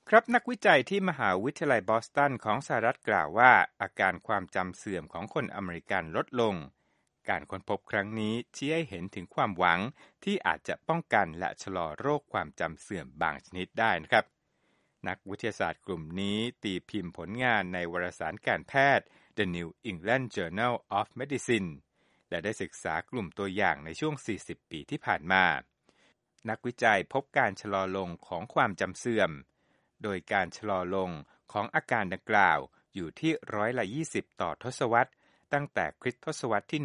ครับนักวิจัยที่มหาวิทยาลัยบอสตันของสหรัฐกล่าวว่าอาการความจำเสื่อมของคนอเมริกันลดลงการค้นพบครั้งนี้ชี้ให้เห็นถึงความหวังที่อาจจะป้องกันและชะลอโรคความจำเสื่อมบางชนิดได้นะครับนักวิทยาศาสตร์กลุ่มนี้ตีพิมพ์ผลงานในวารสารการแพทย์ The New England Journal of Medicine และได้ศึกษากลุ่มตัวอย่างในช่วง 40 ปีที่ผ่านมานักวิจัยพบการชะลอลงของความจำเสื่อมโดยการชะลอลงของอาการดังกล่าวอยู่ที่20%ต่อทศวรรษตั้งแต่คริสตศตวรรษที่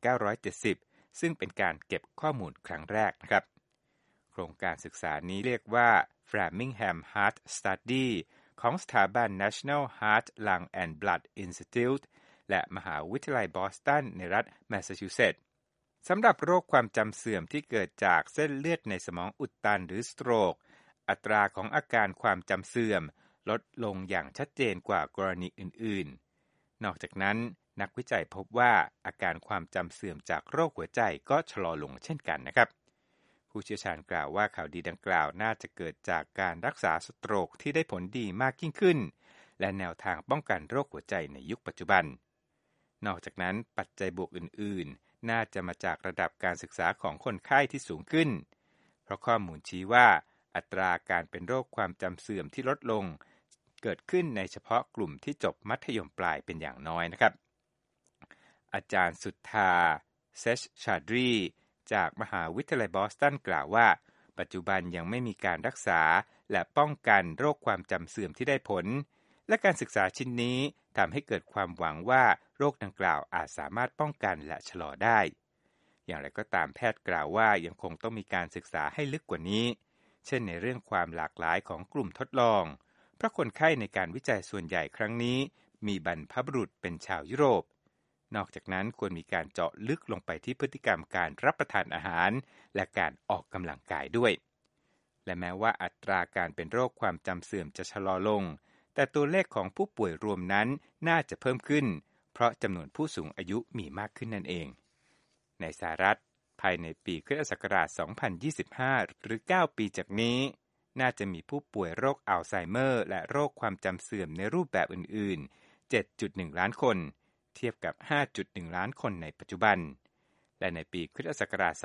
1970 ซึ่งเป็นการเก็บข้อมูลครั้งแรกนะครับโครงการศึกษานี้เรียกว่า Framingham Heart Study ของสถาบัน National Heart Lung and Blood Institute และมหาวิทยาลัยบอสตันในรัฐแมสซาชูเซตส์สำหรับโรคความจำเสื่อมที่เกิดจากเส้นเลือดในสมองอุดตันหรือสโตรกอัตราของอาการความจำเสื่อมลดลงอย่างชัดเจนกว่ากรณีอื่นๆนอกจากนั้นนักวิจัยพบว่าอาการความจำเสื่อมจากโรคหัวใจก็ชะลอลงเช่นกันนะครับผู้เชี่ยวชาญกล่าวว่าข่าวดีดังกล่าวน่าจะเกิดจากการรักษาสโตรกที่ได้ผลดีมากยิ่งขึ้นและแนวทางป้องกันโรคหัวใจในยุคปัจจุบันนอกจากนั้นปัจจัยบวกอื่นๆน่าจะมาจากระดับการศึกษาของคนไข้ที่สูงขึ้นเพราะข้อมูลชี้ว่าอัตราการเป็นโรคความจำเสื่อมที่ลดลงเกิดขึ้นในเฉพาะกลุ่มที่จบมัธยมปลายเป็นอย่างน้อยนะครับอาจารย์สุทธาเซชชาดรีจากมหาวิทยาลัยบอสตันกล่าวว่าปัจจุบันยังไม่มีการรักษาและป้องกันโรคความจำเสื่อมที่ได้ผลและการศึกษาชิ้นนี้ทำให้เกิดความหวังว่าโรคดังกล่าวอาจสามารถป้องกันและชะลอได้อย่างไรก็ตามแพทย์กล่าวว่ายังคงต้องมีการศึกษาให้ลึกกว่านี้เช่นในเรื่องความหลากหลายของกลุ่มทดลองเพราะคนไข้ในการวิจัยส่วนใหญ่ครั้งนี้มีบรรพบุรุษเป็นชาวยุโรปนอกจากนั้นควรมีการเจาะลึกลงไปที่พฤติกรรมการรับประทานอาหารและการออกกำลังกายด้วยและแม้ว่าอัตราการเป็นโรคความจำเสื่อมจะชะลอลงแต่ตัวเลขของผู้ป่วยรวมนั้นน่าจะเพิ่มขึ้นเพราะจำนวนผู้สูงอายุมีมากขึ้นนั่นเองในสหรัฐภายในปีค.ศ. 2025 หรือ 9 ปีจากนี้น่าจะมีผู้ป่วยโรคอัลไซเมอร์และโรคความจำเสื่อมในรูปแบบอื่นๆ 7.1 ล้านคนเทียบกับ 5.1 ล้านคนในปัจจุบันและในปีค.ศ.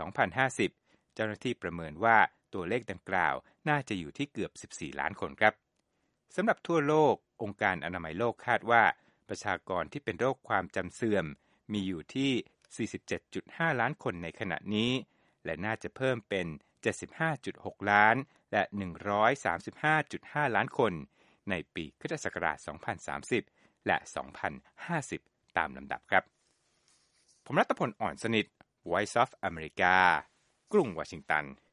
2050 เจ้าหน้าที่ประเมินว่าตัวเลขดังกล่าวน่าจะอยู่ที่เกือบ 14 ล้านคนครับสำหรับทั่วโลกองค์การอนามัยโลกคาดว่าประชากรที่เป็นโรคความจำเสื่อมมีอยู่ที่ 47.5 ล้านคนในขณะนี้และน่าจะเพิ่มเป็น 75.6 ล้านและ 135.5 ล้านคนในปีค.ศ. 2030 และ 2050 ตามลำดับครับผมรัตพล อ่อนสนิท Voice of America กรุงวอชิงตัน